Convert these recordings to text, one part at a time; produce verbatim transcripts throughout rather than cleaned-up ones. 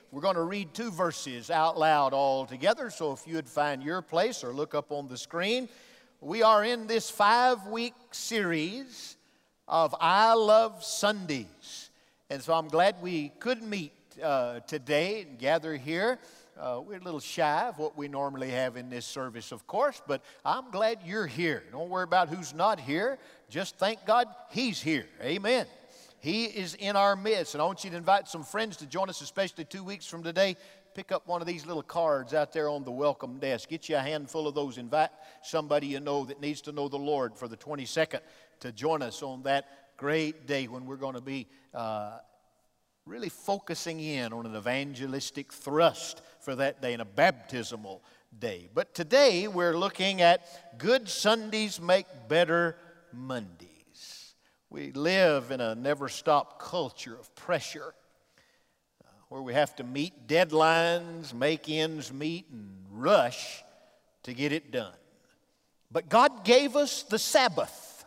we're going to read two verses out loud all together. So if you would find your place or look up on the screen. We are in this five-week series of I Love Sundays. And so I'm glad we could meet uh, today and gather here. Uh, we're a little shy of what we normally have in this service, of course, but I'm glad you're here. Don't worry about who's not here. Just thank God He's here. Amen. He is in our midst, and I want you to invite some friends to join us, especially two weeks from today. Pick up one of these little cards out there on the welcome desk. Get you a handful of those. Invite somebody you know that needs to know the Lord for the twenty-second to join us on that great day when we're going to be uh, really focusing in on an evangelistic thrust for that day and a baptismal day. But today we're looking at Good Sundays Make Better Mondays. We live in a never-stop culture of pressure, where we have to meet deadlines, make ends meet, and rush to get it done. But God gave us the Sabbath.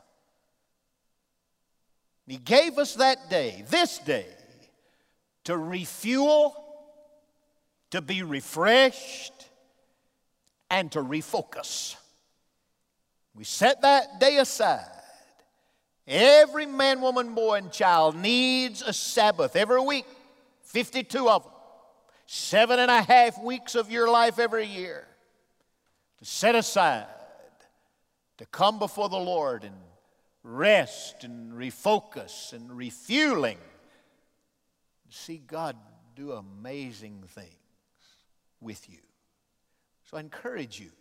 He gave us that day, this day, to refuel, to be refreshed, and to refocus. We set that day aside. Every man, woman, boy, and child needs a Sabbath every week. fifty-two of them. Seven and a half weeks of your life every year to set aside, to come before the Lord and rest and refocus and refueling. See God do amazing things with you. So I encourage you.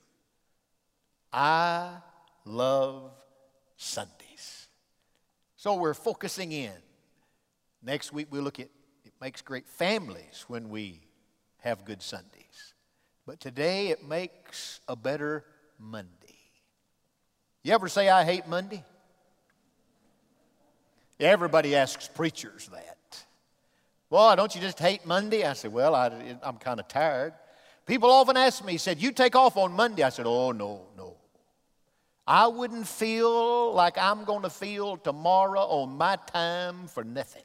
I love Sundays. So we're focusing in. Next week we'll look at it makes great families when we have good Sundays. But today it makes a better Monday. You ever say, I hate Monday? Everybody asks preachers that. Well, don't you just hate Monday? I said, well, I, I'm kind of tired. People often ask me, said, you take off on Monday. I said, oh, no, no. I wouldn't feel like I'm going to feel tomorrow on my time for nothing.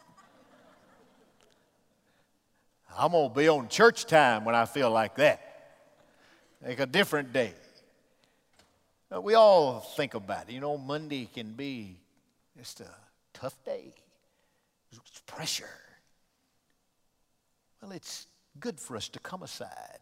I'm going to be on church time when I feel like that. Like a different day. We all think about it. You know, Monday can be just a tough day. It's pressure. Well, it's good for us to come aside.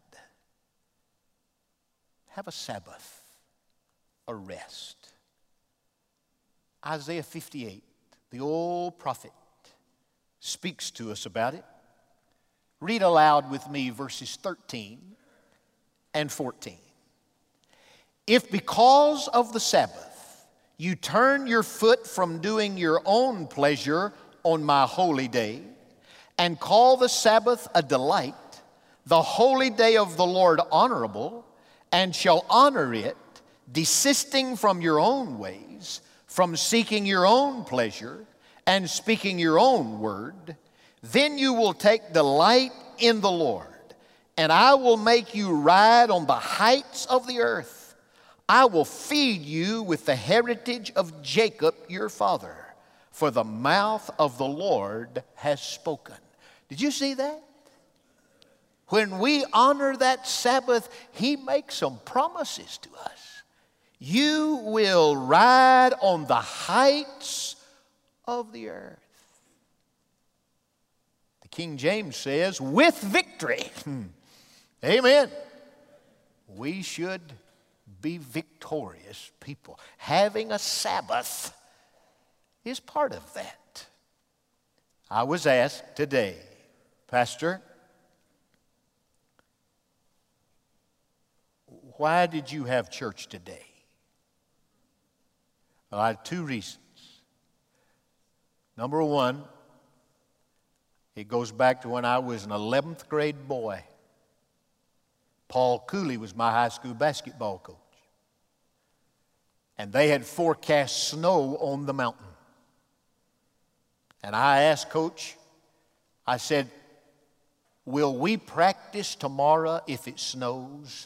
Have a Sabbath. A rest. Isaiah fifty-eight, the old prophet, speaks to us about it. Read aloud with me verses thirteen and fourteen. If because of the Sabbath you turn your foot from doing your own pleasure on my holy day, and call the Sabbath a delight, the holy day of the Lord honorable, and shall honor it, desisting from your own ways, from seeking your own pleasure, and speaking your own word, then you will take delight in the Lord, and I will make you ride on the heights of the earth. I will feed you with the heritage of Jacob your father, for the mouth of the Lord has spoken. Did you see that? When we honor that Sabbath, He makes some promises to us. You will ride on the heights of the earth. The King James says, with victory. Amen. We should be victorious people. Having a Sabbath is part of that. I was asked today, Pastor, why did you have church today? Well, I had two reasons. Number one, it goes back to when I was an eleventh grade boy. Paul Cooley was my high school basketball coach. And they had forecast snow on the mountain. And I asked Coach, I said, will we practice tomorrow if it snows?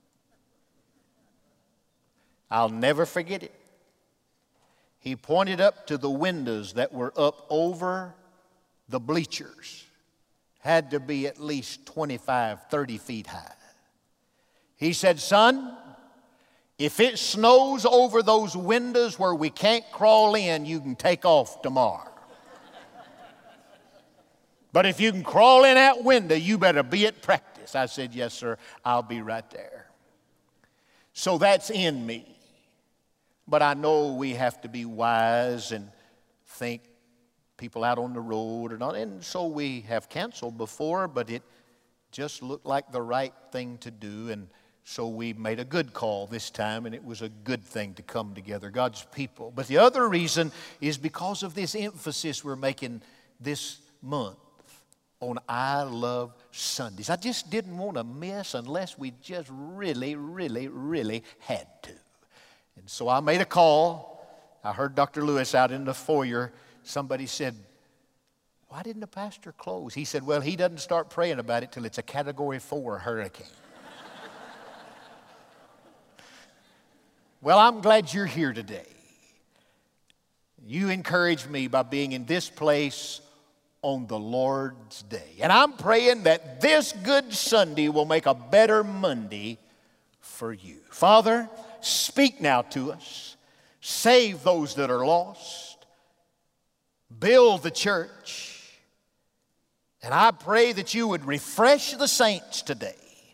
I'll never forget it. He pointed up to the windows that were up over the bleachers. had to be at least twenty-five, thirty feet high. He said, son, if it snows over those windows where we can't crawl in, you can take off tomorrow. But if you can crawl in that window, you better be at practice. I said, yes, sir, I'll be right there. So that's in me. But I know we have to be wise and think people out on the road or not. And so we have canceled before, but it just looked like the right thing to do. And so we made a good call this time, and it was a good thing to come together, God's people. But the other reason is because of this emphasis we're making this month on I Love Sundays. I just didn't want to miss unless we just really, really, really had to. And so I made a call. I heard Doctor Lewis out in the foyer. Somebody said, why didn't the pastor close? He said, well, he doesn't start praying about it till it's a category four hurricane. Well, I'm glad you're here today. You encouraged me by being in this place on the Lord's Day. And I'm praying that this Good Sunday will make a better Monday for you. Father, speak now to us. Save those that are lost. Build the church. And I pray that you would refresh the saints today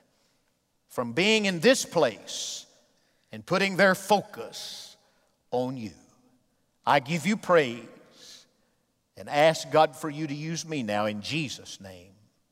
from being in this place and putting their focus on you. I give you praise and ask God for you to use me now in Jesus' name.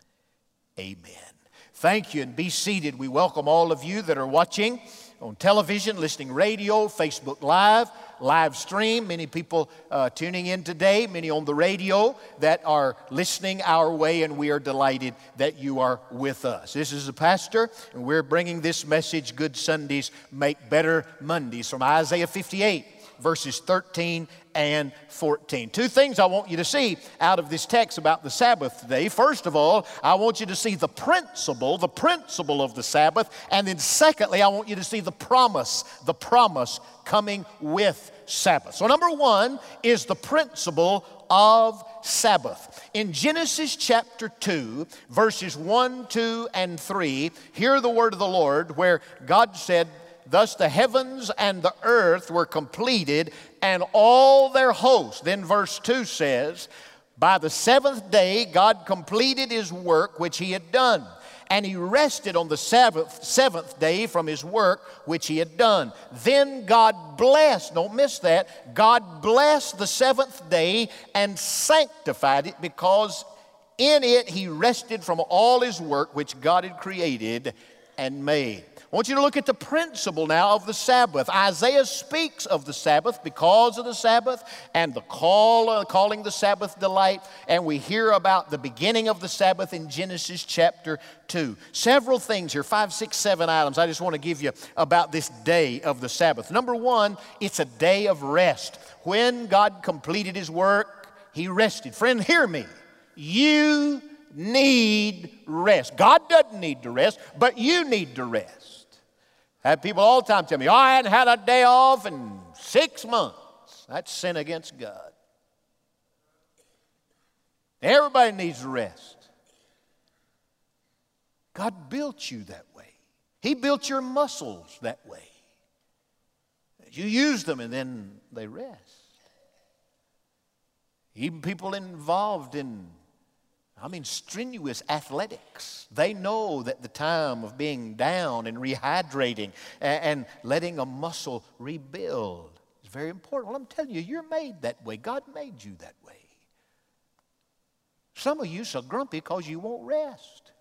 Amen. Thank you, and be seated. We welcome all of you that are watching on television, listening radio, Facebook Live, live stream. Many people uh, tuning in today, many on the radio that are listening our way, and we are delighted that you are with us. This is the pastor, and we're bringing this message, Good Sundays Make Better Mondays, from Isaiah fifty-eight, verses thirteen and fourteen. Two things I want you to see out of this text about the Sabbath today. First of all, I want you to see the principle, the principle of the Sabbath. And then secondly, I want you to see the promise, the promise coming with Sabbath. So number one is the principle of Sabbath. In Genesis chapter two, verses one, two, and three, hear the word of the Lord where God said, thus the heavens and the earth were completed, and all their hosts. Then verse two says, by the seventh day God completed his work which he had done, and he rested on the Sabbath, seventh day from his work which he had done. Then God blessed, don't miss that, God blessed the seventh day and sanctified it, because in it he rested from all his work which God had created and made. I want you to look at the principle now of the Sabbath. Isaiah speaks of the Sabbath because of the Sabbath and the call, uh, calling the Sabbath delight. And we hear about the beginning of the Sabbath in Genesis chapter two. Several things here, five, six, seven items I just want to give you about this day of the Sabbath. Number one, it's a day of rest. When God completed his work, he rested. Friend, hear me. You need rest. God doesn't need to rest, but you need to rest. I have people all the time tell me, oh, I hadn't had a day off in six months. That's sin against God. Everybody needs rest. God built you that way. He built your muscles that way. You use them and then they rest. Even people involved in I mean, strenuous athletics. They know that the time of being down and rehydrating and, and letting a muscle rebuild is very important. Well, I'm telling you, you're made that way. God made you that way. Some of you are so grumpy because you won't rest.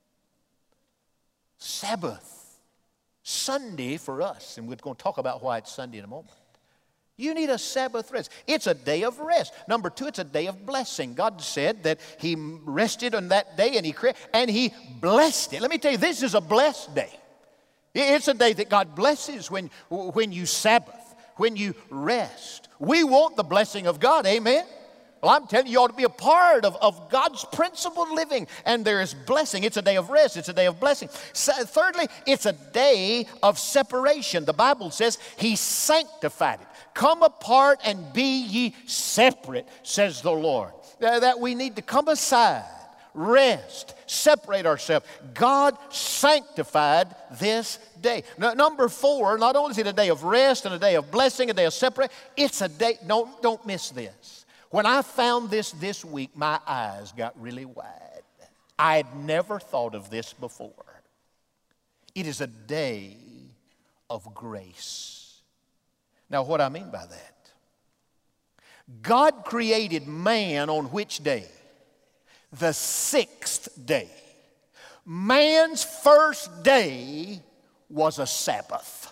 Sabbath, Sunday for us, and we're going to talk about why it's Sunday in a moment. You need a Sabbath rest. It's a day of rest. Number two, it's a day of blessing. God said that he rested on that day and he created, and he blessed it. Let me tell you, this is a blessed day. It's a day that God blesses when, when you Sabbath, when you rest. We want the blessing of God, amen? Well, I'm telling you, you ought to be a part of, of God's principled living, and there is blessing. It's a day of rest. It's a day of blessing. So, thirdly, it's a day of separation. The Bible says he sanctified it. Come apart and be ye separate, says the Lord. That we need to come aside, rest, separate ourselves. God sanctified this day. Now, number four, not only is it a day of rest and a day of blessing, a day of separate, it's a day, don't, don't miss this. When I found this this week, my eyes got really wide. I had never thought of this before. It is a day of grace. Now, what I mean by that? God created man on which day? The sixth day. Man's first day was a Sabbath.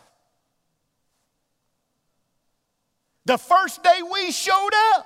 The first day we showed up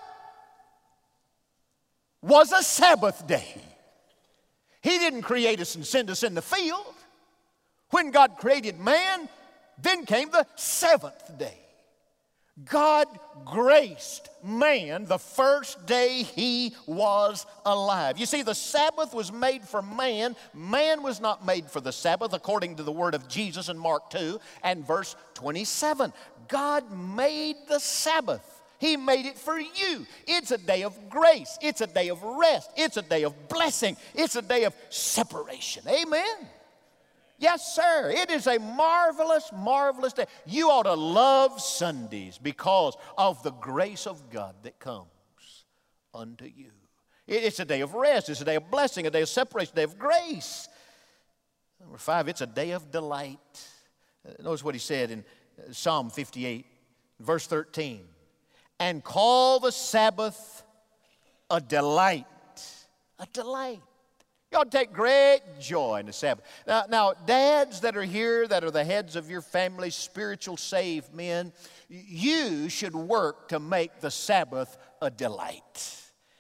was a Sabbath day. He didn't create us and send us in the field. When God created man, then came the seventh day. God graced man the first day he was alive. You see, the Sabbath was made for man. Man was not made for the Sabbath, according to the word of Jesus in Mark two and verse twenty-seven. God made the Sabbath. He made it for you. It's a day of grace. It's a day of rest. It's a day of blessing. It's a day of separation. Amen. Yes, sir. It is a marvelous, marvelous day. You ought to love Sundays because of the grace of God that comes unto you. It's a day of rest. It's a day of blessing, a day of separation, a day of grace. Number five, it's a day of delight. Notice what he said in Psalm fifty-eight, verse thirteen. And call the Sabbath a delight. A delight. You ought to take great joy in the Sabbath. Now, now, dads that are here, that are the heads of your family, spiritual saved men, you should work to make the Sabbath a delight.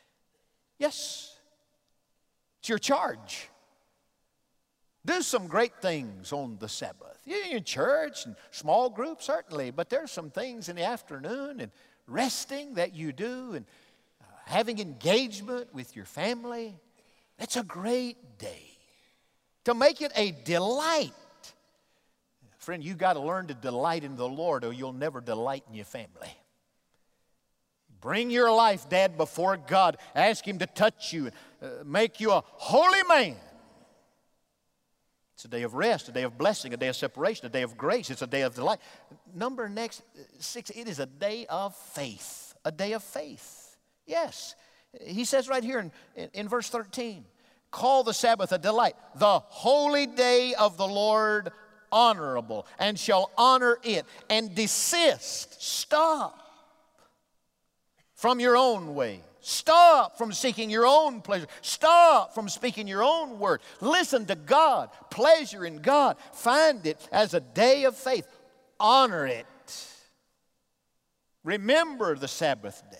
Yes, it's your charge. Do some great things on the Sabbath. You're in church and small groups, certainly, but there's some things in the afternoon and resting that you do and uh, having engagement with your family. It's a great day to make it a delight. Friend, you got to learn to delight in the Lord or you'll never delight in your family. Bring your life, Dad, before God. Ask Him to touch you, uh, make you a holy man. It's a day of rest, a day of blessing, a day of separation, a day of grace. It's a day of delight. Number next, six, it is a day of faith. A day of faith. Yes. He says right here in, in, in verse thirteen, call the Sabbath a delight, the holy day of the Lord honorable, and shall honor it, and desist, stop from your own way. Stop from seeking your own pleasure. Stop from speaking your own word. Listen to God. Pleasure in God. Find it as a day of faith. Honor it. Remember the Sabbath day.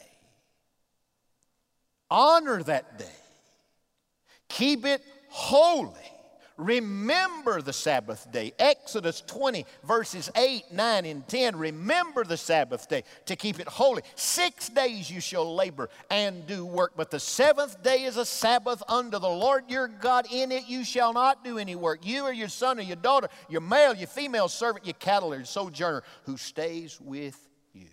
Honor that day. Keep it holy. Remember the Sabbath day. Exodus twenty, verses eight, nine, and ten. Remember the Sabbath day to keep it holy. Six days you shall labor and do work, but the seventh day is a Sabbath unto the Lord your God. In it you shall not do any work. You or your son or your daughter, your male, your female servant, your cattle or your sojourner who stays with you.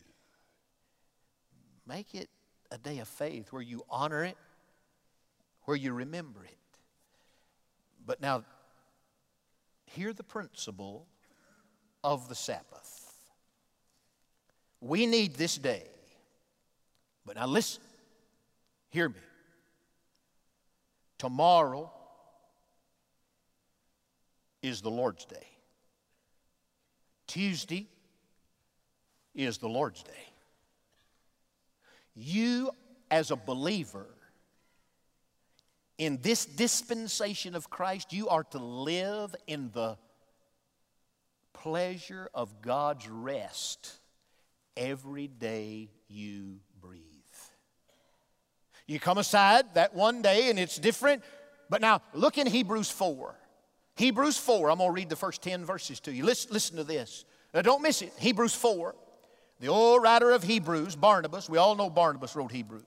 Make it a day of faith where you honor it, where you remember it. But now, hear the principle of the Sabbath. We need this day. But now listen, hear me. Tomorrow is the Lord's day. Tuesday is the Lord's day. You, as a believer, in this dispensation of Christ, you are to live in the pleasure of God's rest every day you breathe. You come aside that one day and it's different, but now look in Hebrews four. Hebrews four, I'm going to read the first ten verses to you. Listen, listen to this. Now don't miss it. Hebrews four. The old writer of Hebrews, Barnabas, we all know Barnabas wrote Hebrews.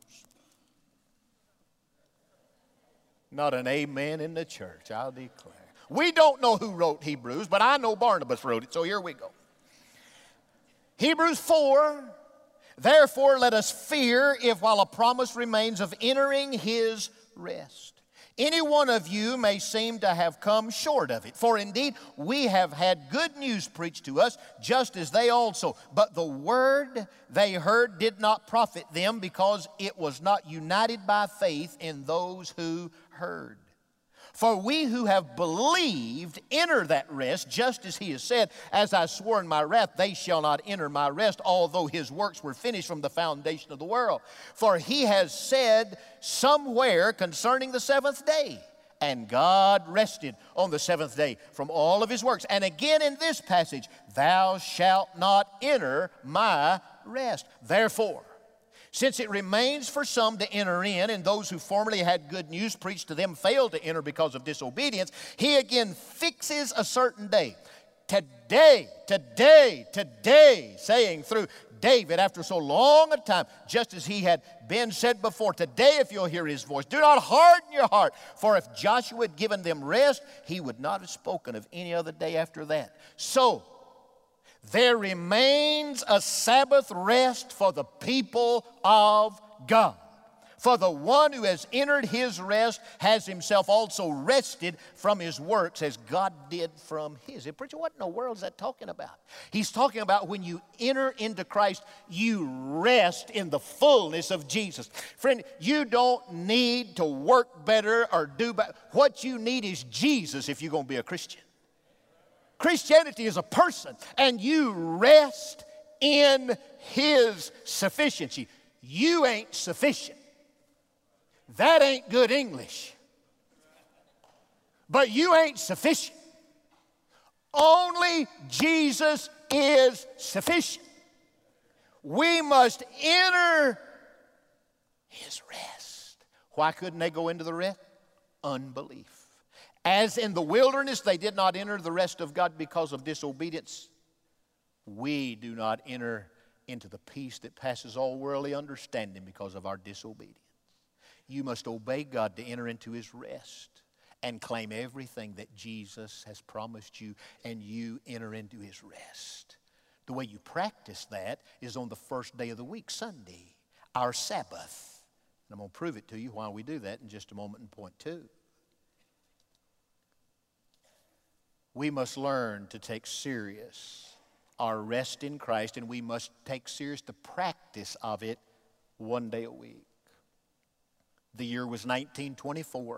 Not an amen in the church, I'll declare. We don't know who wrote Hebrews, but I know Barnabas wrote it, so here we go. Hebrews four, therefore let us fear if while a promise remains of entering his rest. Any one of you may seem to have come short of it. For indeed, we have had good news preached to us, just as they also. But the word they heard did not profit them, because it was not united by faith in those who heard. For we who have believed enter that rest, just as he has said, as I swore in my wrath, they shall not enter my rest, although his works were finished from the foundation of the world. For he has said somewhere concerning the seventh day, and God rested on the seventh day from all of his works. And again in this passage, thou shalt not enter my rest. Therefore, since it remains for some to enter in, and those who formerly had good news preached to them failed to enter because of disobedience, he again fixes a certain day. Today, today, today, saying through David after so long a time, just as he had been said before, today if you'll hear his voice, do not harden your heart. For if Joshua had given them rest, he would not have spoken of any other day after that. So, there remains a Sabbath rest for the people of God. For the one who has entered his rest has himself also rested from his works as God did from his. Preacher, what in the world is that talking about? He's talking about when you enter into Christ, you rest in the fullness of Jesus. Friend, you don't need to work better or do better. What you need is Jesus if you're going to be a Christian. Christianity is a person, and you rest in his sufficiency. You ain't sufficient. That ain't good English. But you ain't sufficient. Only Jesus is sufficient. We must enter his rest. Why couldn't they go into the rest? Unbelief. As in the wilderness they did not enter the rest of God because of disobedience, we do not enter into the peace that passes all worldly understanding because of our disobedience. You must obey God to enter into his rest and claim everything that Jesus has promised you, and you enter into his rest. The way you practice that is on the first day of the week, Sunday, our Sabbath. And I'm going to prove it to you why we do that in just a moment in point two. We must learn to take serious our rest in Christ, and we must take serious the practice of it one day a week. The year was nineteen twenty-four.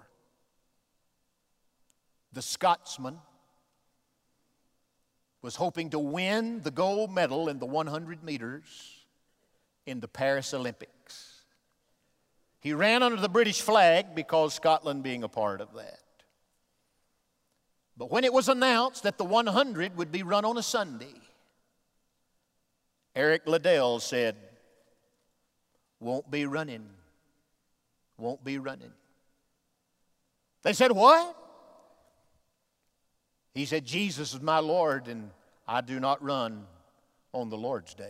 The Scotsman was hoping to win the gold medal in the one hundred meters in the Paris Olympics. He ran under the British flag because Scotland being a part of that. But when it was announced that the one hundred would be run on a Sunday, Eric Liddell said, won't be running, won't be running. They said, what? He said, Jesus is my Lord, and I do not run on the Lord's day.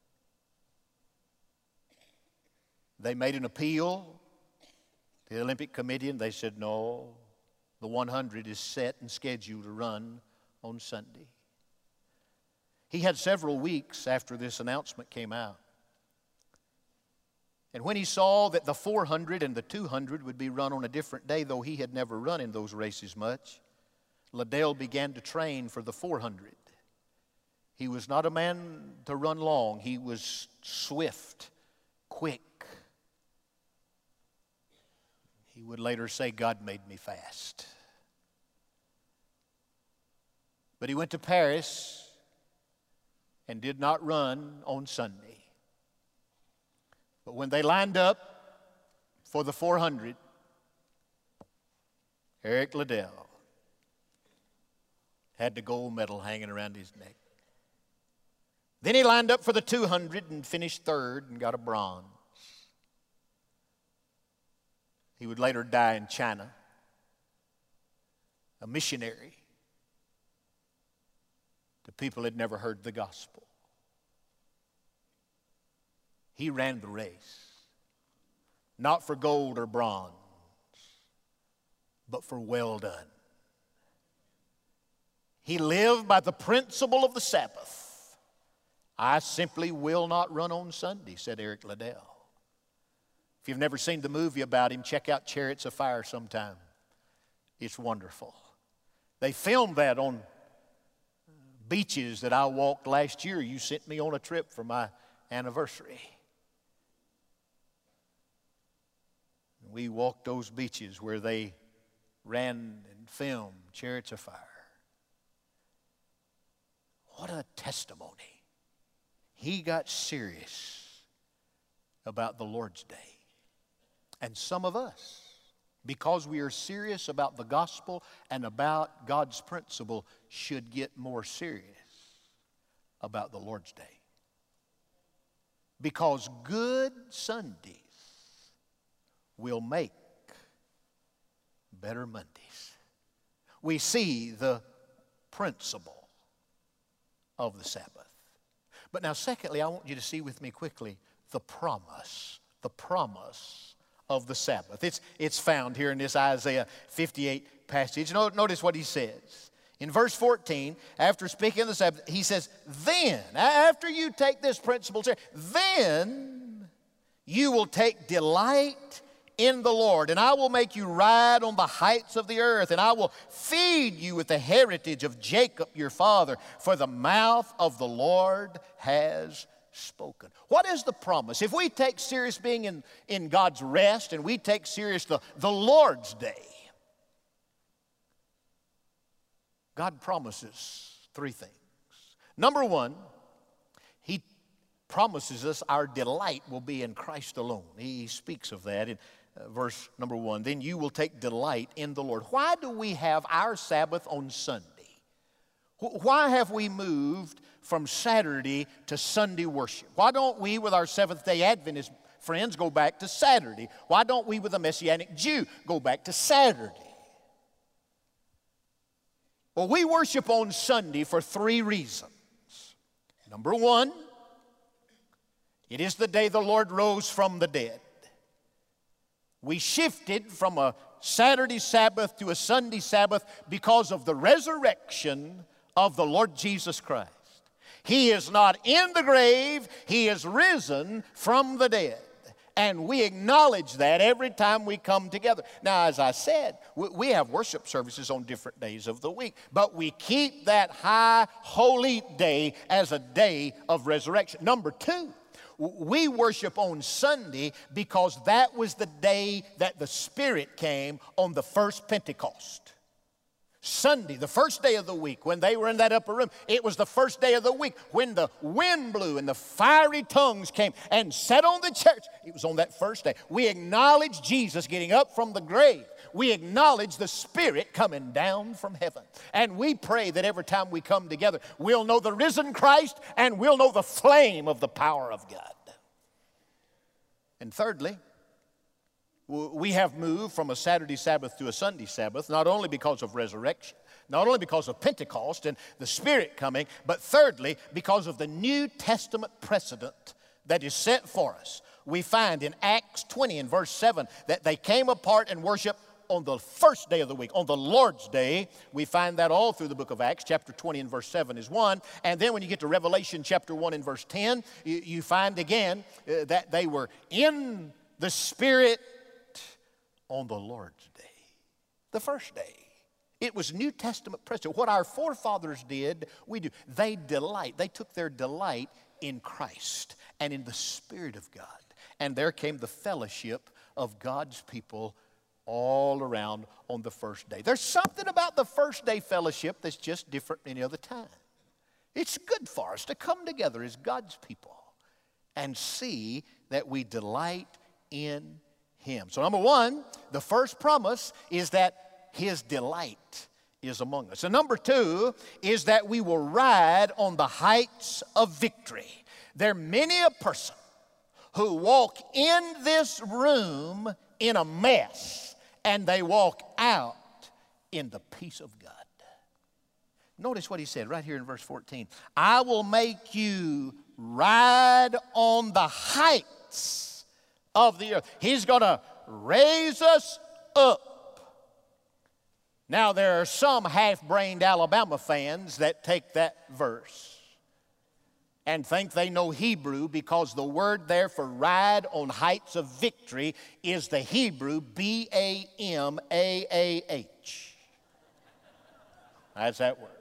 They made an appeal to the Olympic Committee, and they said, no, the one hundred is set and scheduled to run on Sunday. He had several weeks after this announcement came out. And when he saw that the four hundred and the two hundred would be run on a different day, though he had never run in those races much, Liddell began to train for the four hundred. He was not a man to run long. He was swift, quick. He would later say, God made me fast. But he went to Paris and did not run on Sunday. But when they lined up for the four hundred, Eric Liddell had the gold medal hanging around his neck. Then he lined up for the two hundred and finished third and got a bronze. He would later die in China, a missionary to people who had never heard the gospel. He ran the race, not for gold or bronze, but for well done. He lived by the principle of the Sabbath. I simply will not run on Sunday, said Eric Liddell. If you've never seen the movie about him, check out Chariots of Fire sometime. It's wonderful. They filmed that on beaches that I walked last year. You sent me on a trip for my anniversary. We walked those beaches where they ran and filmed Chariots of Fire. What a testimony. He got serious about the Lord's Day. And some of us, because we are serious about the gospel and about God's principle, should get more serious about the Lord's Day. Because good Sundays will make better Mondays. We see the principle of the Sabbath. But now, secondly, I want you to see with me quickly the promise, the promise of the Sabbath. It's, it's found here in this Isaiah fifty-eight passage. Notice what he says. In verse fourteen, after speaking of the Sabbath, he says, then, after you take this principle, then you will take delight in the Lord, and I will make you ride on the heights of the earth, and I will feed you with the heritage of Jacob your father, for the mouth of the Lord has spoken. What is the promise? If we take serious being in, in God's rest, and we take serious the, the Lord's Day, God promises three things. Number one, He promises us our delight will be in Christ alone. He speaks of that in uh, verse number one. Then you will take delight in the Lord. Why do we have our Sabbath on Sunday? Why have we moved from Saturday to Sunday worship? Why don't we, with our Seventh-day Adventist friends, go back to Saturday? Why don't we, with a Messianic Jew, go back to Saturday? Well, we worship on Sunday for three reasons. Number one, it is the day the Lord rose from the dead. We shifted from a Saturday Sabbath to a Sunday Sabbath because of the resurrection of the Lord Jesus Christ. He is not in the grave, He is risen from the dead. And we acknowledge that every time we come together. Now, as I said, we have worship services on different days of the week, but we keep that high holy day as a day of resurrection. Number two, we worship on Sunday because that was the day that the Spirit came on the first Pentecost. Sunday, the first day of the week, when they were in that upper room, it was the first day of the week when the wind blew and the fiery tongues came and sat on the church. It was on that first day. We acknowledge Jesus getting up from the grave. We acknowledge the Spirit coming down from heaven. And we pray that every time we come together, we'll know the risen Christ and we'll know the flame of the power of God. And thirdly, we have moved from a Saturday Sabbath to a Sunday Sabbath, not only because of resurrection, not only because of Pentecost and the Spirit coming, but thirdly, because of the New Testament precedent that is set for us. We find in Acts twenty and verse seven that they came apart and worshiped on the first day of the week, on the Lord's Day. We find that all through the book of Acts. Chapter twenty and verse seven is one. And then when you get to Revelation chapter one and verse ten, you, you find again uh, that they were in the Spirit on the Lord's Day, the first day. It was New Testament precedent. What our forefathers did, we do. They delight. They took their delight in Christ and in the Spirit of God. And there came the fellowship of God's people all around on the first day. There's something about the first day fellowship that's just different than any other time. It's good for us to come together as God's people and see that we delight in Him. So number one, the first promise is that His delight is among us. And number two is that we will ride on the heights of victory. There are many a person who walk in this room in a mess and they walk out in the peace of God. Notice what he said right here in verse fourteen. I will make you ride on the heights of the earth. He's going to raise us up. Now, there are some half-brained Alabama fans that take that verse and think they know Hebrew because the word there for ride on heights of victory is the Hebrew B A M A A H. That's that word.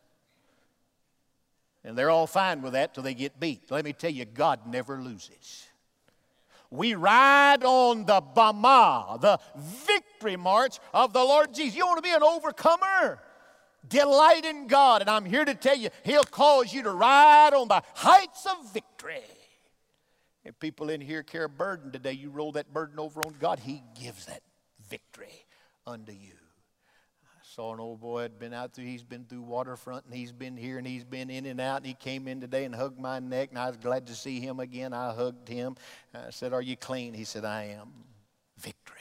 And they're all fine with that till they get beat. Let me tell you, God never loses. We ride on the Bama, the victory march of the Lord Jesus. You want to be an overcomer? Delight in God. And I'm here to tell you, He'll cause you to ride on the heights of victory. If people in here carry a burden today, you roll that burden over on God, He gives that victory unto you. I saw an old boy had been out through, he's been through Waterfront, and he's been here, and he's been in and out, and he came in today and hugged my neck, and I was glad to see him again. I hugged him. I said, "Are you clean?" He said, "I am." Victory.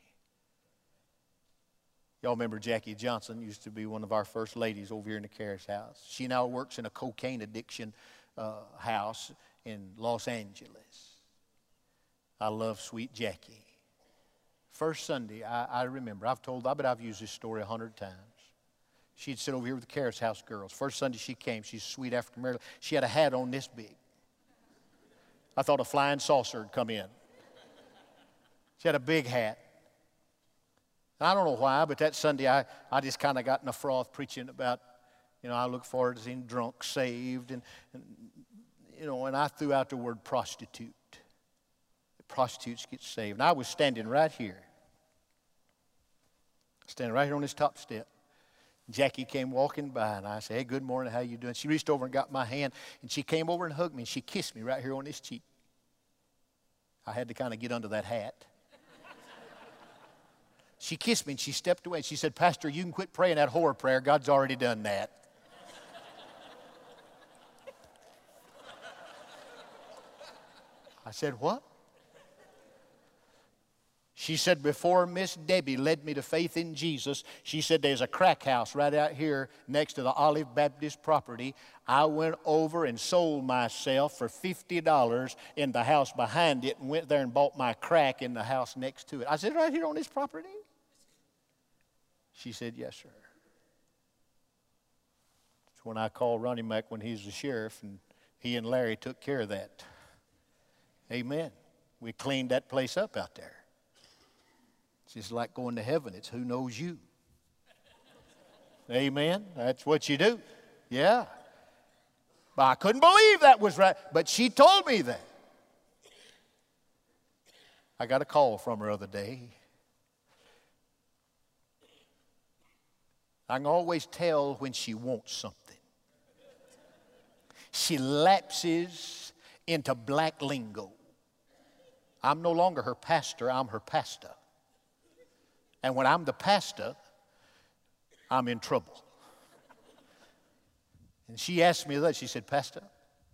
Y'all remember Jackie Johnson used to be one of our first ladies over here in the Caris house. She now works in a cocaine addiction uh, house in Los Angeles. I love sweet Jackie. First Sunday, I, I remember, I've told, I bet I've used this story a hundred times. She'd sit over here with the Caris house girls. First Sunday she came, she's sweet African American. She had a hat on this big. I thought a flying saucer had come in. She had a big hat. I don't know why, but that Sunday I, I just kind of got in a froth preaching about, you know, I look forward to seeing drunks saved. And, and, you know, and I threw out the word prostitute. The prostitutes get saved. And I was standing right here. Standing right here on this top step. Jackie came walking by, and I said, "Hey, good morning, how you doing?" She reached over and got my hand, and she came over and hugged me, and she kissed me right here on this cheek. I had to kind of get under that hat. She kissed me and she stepped away. She said, "Pastor, you can quit praying that horror prayer. God's already done that." I said, "What?" She said, "Before Miss Debbie led me to faith in Jesus," she said, "there's a crack house right out here next to the Olive Baptist property. I went over and sold myself for fifty dollars in the house behind it and went there and bought my crack in the house next to it." I said, "Right here on this property?" She said, "Yes, sir." It's when I called Ronnie Mack when he was the sheriff, and he and Larry took care of that. Amen. We cleaned that place up out there. It's just like going to heaven. It's who knows you. Amen. That's what you do. Yeah. But I couldn't believe that was right. But she told me that. I got a call from her the other day. I can always tell when she wants something. She lapses into black lingo. I'm no longer her pastor, I'm her pastor. And when I'm the pastor, I'm in trouble. And she asked me that. She said, "Pastor,"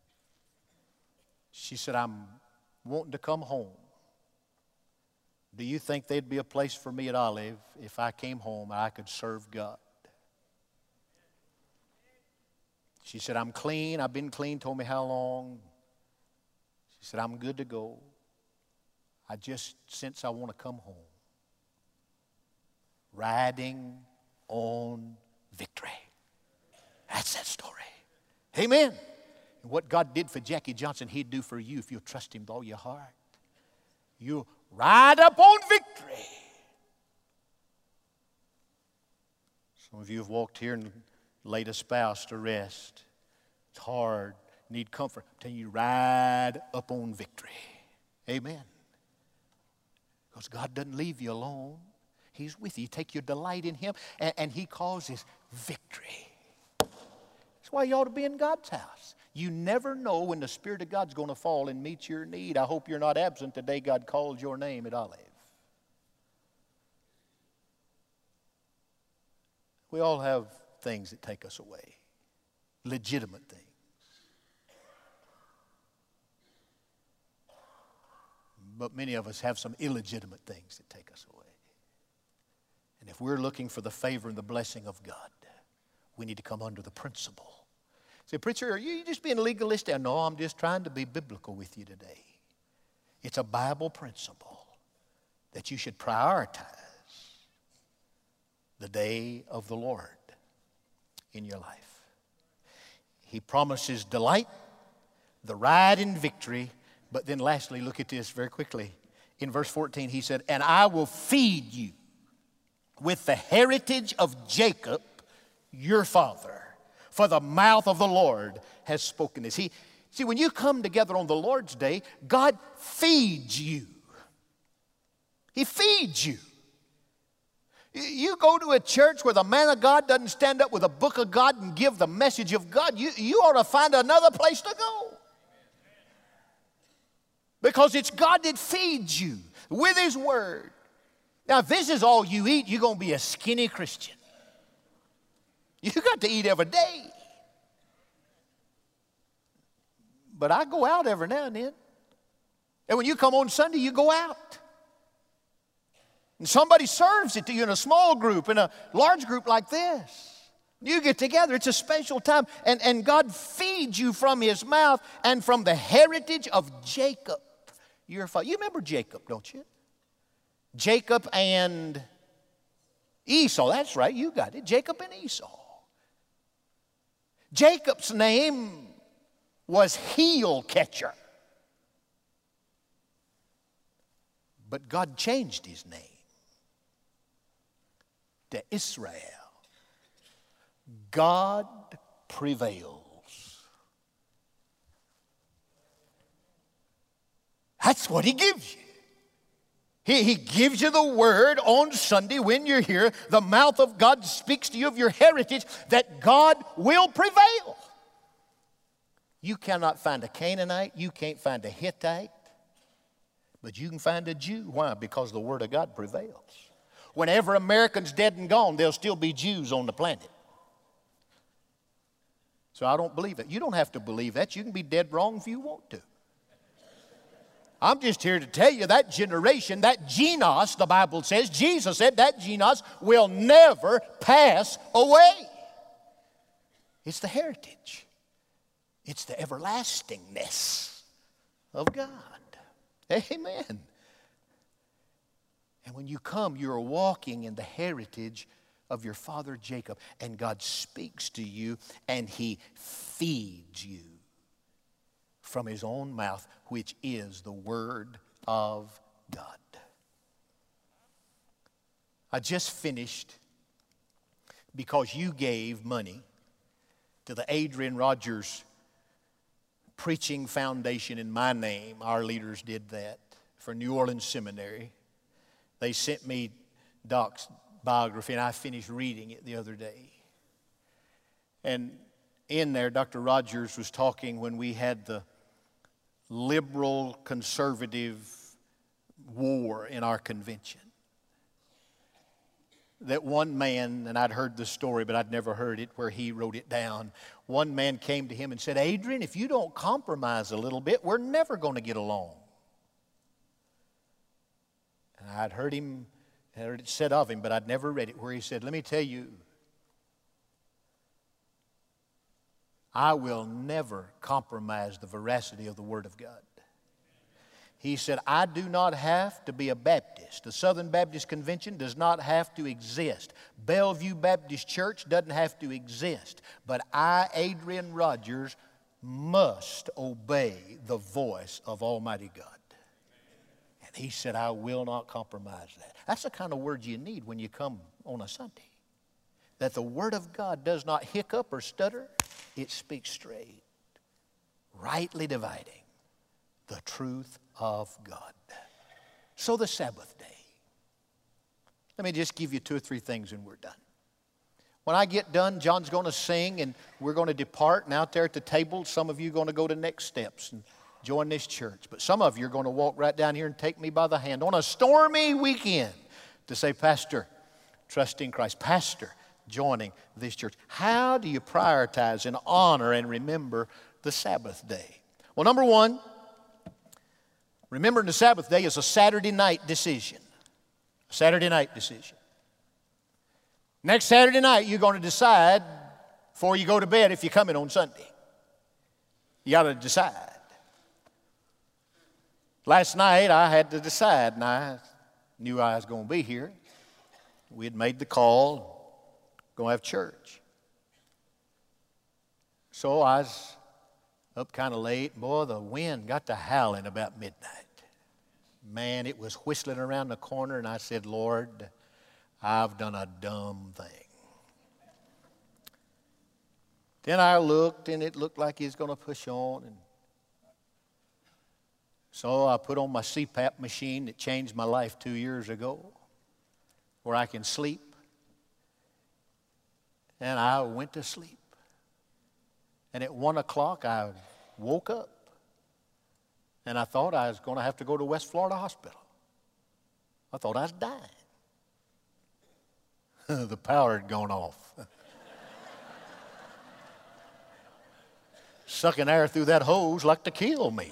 she said, "I'm wanting to come home. Do you think there'd be a place for me at Olive if I came home and I could serve God?" She said, "I'm clean. I've been clean." Told me how long. She said, "I'm good to go. I just sense I want to come home." Riding on victory. That's that story. Amen. And what God did for Jackie Johnson, He'd do for you if you'll trust Him with all your heart. You ride up on victory. Some of you have walked here and laid a spouse to rest. It's hard. Need comfort. I'm telling you, ride up on victory. Amen. Because God doesn't leave you alone. He's with you. You take your delight in Him, and, and He causes victory. That's why you ought to be in God's house. You never know when the Spirit of God's going to fall and meet your need. I hope you're not absent the day God calls your name at Olive. We all have things that take us away, legitimate things. But many of us have some illegitimate things that take us away. And if we're looking for the favor and the blessing of God, we need to come under the principle. Say, "Preacher, are you just being legalistic?" No, I'm just trying to be biblical with you today. It's a Bible principle that you should prioritize the day of the Lord in your life. He promises delight the ride in victory. But then lastly, look at this very quickly. In verse fourteen, he said, and I will feed you with the heritage of Jacob, your father, for the mouth of the Lord has spoken this. He, see, when you come together on the Lord's Day, God feeds you. He feeds you. You go to a church where the man of God doesn't stand up with a book of God and give the message of God, you, you ought to find another place to go. Because it's God that feeds you with His Word. Now, if this is all you eat, you're going to be a skinny Christian. You got to eat every day. But I go out every now and then. And when you come on Sunday, you go out. And somebody serves it to you in a small group, in a large group like this. You get together. It's a special time. And, and God feeds you from His mouth and from the heritage of Jacob, your father. You remember Jacob, don't you? Jacob and Esau. That's right, you got it. Jacob and Esau. Jacob's name was heel catcher. But God changed his name to Israel. God prevails. That's what He gives you. He, he gives you the word on Sunday when you're here. The mouth of God speaks to you of your heritage, that God will prevail. You cannot find a Canaanite. You can't find a Hittite. But you can find a Jew. Why? Because the word of God prevails. Whenever Americans dead and gone, there'll still be Jews on the planet. So I don't believe it. You don't have to believe that. You can be dead wrong if you want to. I'm just here to tell you that generation, that genos, the Bible says, Jesus said that genos will never pass away. It's the heritage. It's the everlastingness of God. Amen. And when you come, you're walking in the heritage of your father Jacob. And God speaks to you and He feeds you from His own mouth, which is the Word of God. I just finished, because you gave money to the Adrian Rogers Preaching Foundation in my name. Our leaders did that for New Orleans Seminary. They sent me Doc's biography, and I finished reading it the other day. And in there, Doctor Rogers was talking when we had the liberal conservative war in our convention. That one man, and I'd heard the story, but I'd never heard it where he wrote it down. One man came to him and said, Adrian, if you don't compromise a little bit, we're never going to get along. And I'd heard him, heard it said of him, but I'd never read it, where he said, let me tell you, I will never compromise the veracity of the Word of God. He said, I do not have to be a Baptist. The Southern Baptist Convention does not have to exist. Bellevue Baptist Church doesn't have to exist. But I, Adrian Rogers, must obey the voice of Almighty God. And he said, I will not compromise that. That's the kind of word you need when you come on a Sunday. That the Word of God does not hiccup or stutter. It speaks straight, rightly dividing the truth of God. So the Sabbath day. Let me just give you two or three things and we're done. When I get done, John's going to sing and we're going to depart. And out there at the table, some of you are going to go to next steps and join this church. But some of you are going to walk right down here and take me by the hand on a stormy weekend to say, Pastor, trusting Christ. Pastor, joining this church. How do you prioritize and honor and remember the Sabbath day? Well, number one, remembering the Sabbath day is a Saturday night decision. Saturday night decision. Next Saturday night, you're going to decide before you go to bed if you're coming on Sunday. You got to decide. Last night, I had to decide, and I knew I was going to be here. We had made the call. Going to have church. So I was up kind of late. Boy, the wind got to howling about midnight. Man, it was whistling around the corner, and I said, Lord, I've done a dumb thing. Then I looked, and it looked like he was going to push on. And so I put on my C PAP machine that changed my life two years ago, where I can sleep. And I went to sleep. And at one o'clock, I woke up. And I thought I was going to have to go to West Florida Hospital. I thought I was dying. The power had gone off. Sucking air through that hose like to kill me.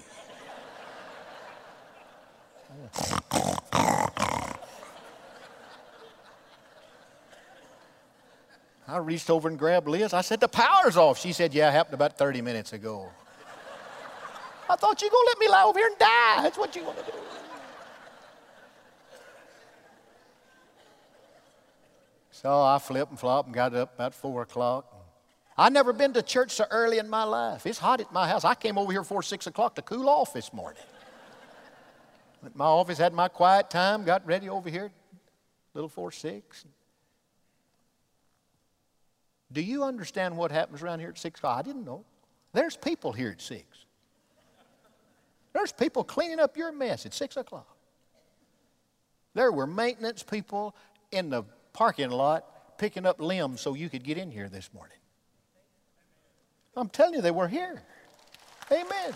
I reached over and grabbed Liz. I said, the power's off. She said, yeah, it happened about thirty minutes ago. I thought you were going to let me lie over here and die. That's what you want to do. So I flipped and flopped and got up about four o'clock. I've never been to church so early in my life. It's hot at my house. I came over here before six o'clock to cool off this morning. Went to my office, had my quiet time, got ready over here, a little before six. Do you understand what happens around here at six o'clock? I didn't know. There's people here at six. There's people cleaning up your mess at six o'clock. There were maintenance people in the parking lot picking up limbs so you could get in here this morning. I'm telling you, they were here. Amen.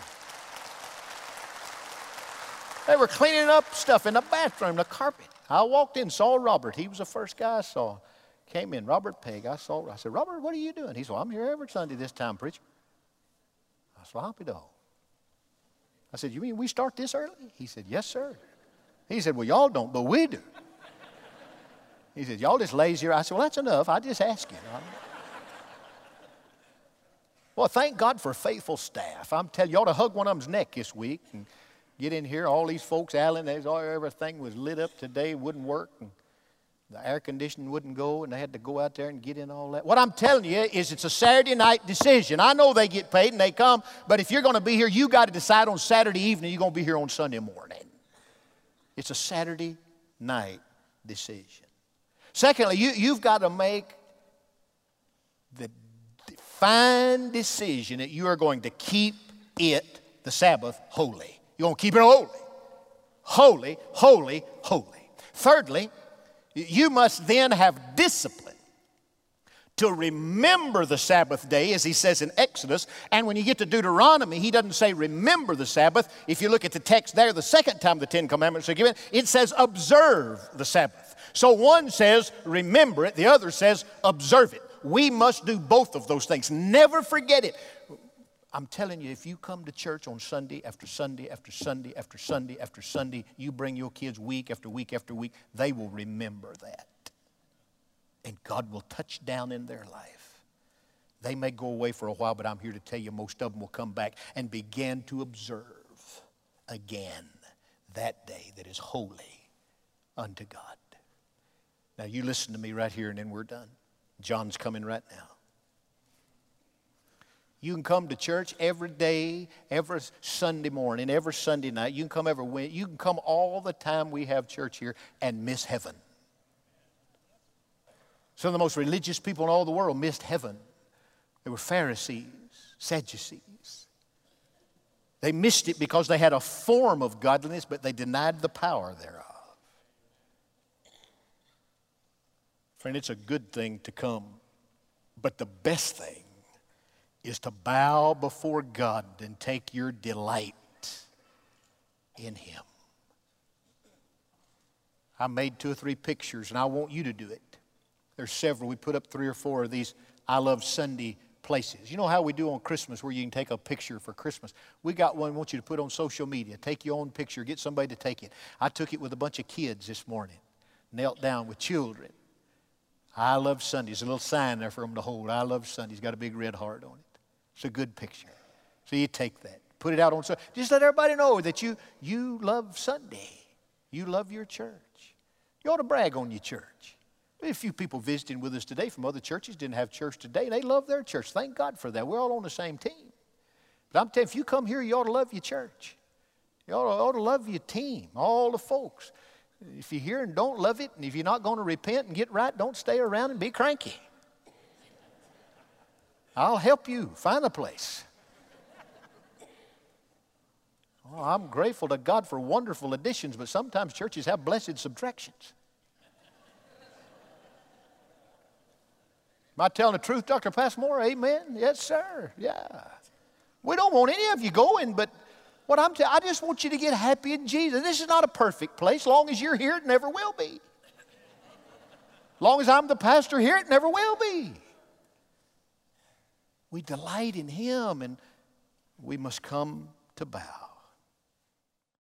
They were cleaning up stuff in the bathroom, the carpet. I walked in, saw Robert. He was the first guy I saw. Came in, Robert Pegg. I saw. I said, Robert, what are you doing? He said, well, I'm here every Sunday this time, preacher. I said, happy dog. I said, you mean we start this early? He said, yes, sir. He said, well, y'all don't, but we do. He said, y'all just lazy here. I said, well, that's enough. I just ask you. Well, thank God for faithful staff. I'm telling you, you ought to hug one of them's neck this week and get in here. All these folks, Alan, everything was lit up today, wouldn't work. And the air conditioning wouldn't go, and they had to go out there and get in all that. What I'm telling you is it's a Saturday night decision. I know they get paid and they come, but if you're going to be here, you got to decide on Saturday evening you're going to be here on Sunday morning. It's a Saturday night decision. Secondly, you, you've got to make the fine decision that you are going to keep it, the Sabbath, holy. You're going to keep it holy. Holy, holy, holy. Thirdly, you must then have discipline to remember the Sabbath day, as he says in Exodus. And when you get to Deuteronomy, he doesn't say remember the Sabbath. If you look at the text there, the second time the Ten Commandments are given, it says observe the Sabbath. So one says remember it, the other says observe it. We must do both of those things. Never forget it. I'm telling you, if you come to church on Sunday after Sunday after Sunday after Sunday after Sunday, you bring your kids week after week after week, they will remember that. And God will touch down in their life. They may go away for a while, but I'm here to tell you most of them will come back and begin to observe again that day that is holy unto God. Now you listen to me right here and then we're done. John's coming right now. You can come to church every day, every Sunday morning, every Sunday night. You can come every week. You can come all the time we have church here and miss heaven. Some of the most religious people in all the world missed heaven. They were Pharisees, Sadducees. They missed it because they had a form of godliness, but they denied the power thereof. Friend, it's a good thing to come, but the best thing is to bow before God and take your delight in Him. I made two or three pictures, and I want you to do it. There's several. We put up three or four of these I Love Sunday places. You know how we do on Christmas where you can take a picture for Christmas? We got one I want you to put on social media. Take your own picture. Get somebody to take it. I took it with a bunch of kids this morning. Knelt down with children. I Love Sunday. There's a little sign there for them to hold. I Love Sunday. It's got a big red heart on it. It's a good picture. So you take that. Put it out on Sunday. Just let everybody know that you, you love Sunday. You love your church. You ought to brag on your church. A few people visiting with us today from other churches didn't have church today. They love their church. Thank God for that. We're all on the same team. But I'm telling you, if you come here, you ought to love your church. You ought to, ought to love your team, all the folks. If you're here and don't love it, and if you're not going to repent and get right, don't stay around and be cranky. I'll help you find a place. Oh, I'm grateful to God for wonderful additions, but sometimes churches have blessed subtractions. Am I telling the truth, Doctor Passmore? Amen? Yes, sir. Yeah. We don't want any of you going, but what I'm telling, I just want you to get happy in Jesus. This is not a perfect place. Long as you're here, it never will be. Long as I'm the pastor here, it never will be. We delight in Him, and we must come to bow.